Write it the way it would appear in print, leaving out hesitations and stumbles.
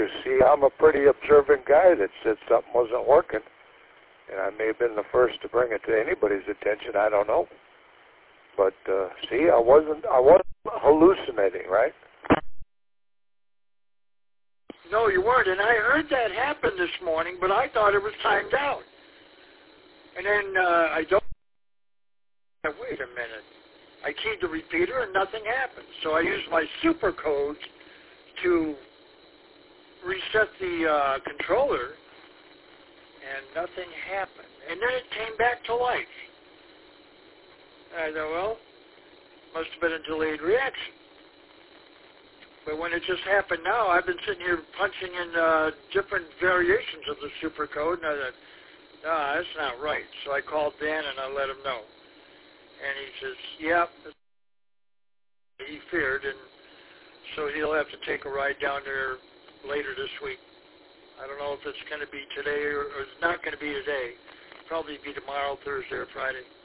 because, see, I'm a pretty observant guy that said something wasn't working. And I may have been the first to bring it to anybody's attention. I don't know. But, see, I wasn't hallucinating, right? No, you weren't. And I heard that happen this morning, but I thought it was timed out. And then wait a minute. I keyed the repeater and nothing happened. So I used my super code to reset the controller, and nothing happened. And then it came back to life. I thought, well, must have been a delayed reaction. But when it just happened now, I've been sitting here punching in different variations of the super code, and I thought, no, that's not right. So I called Dan and I let him know. And he says, yeah, he feared, and so he'll have to take a ride down there later this week. I don't know if it's going to be today or it's not going to be today. Probably be tomorrow, Thursday, or Friday.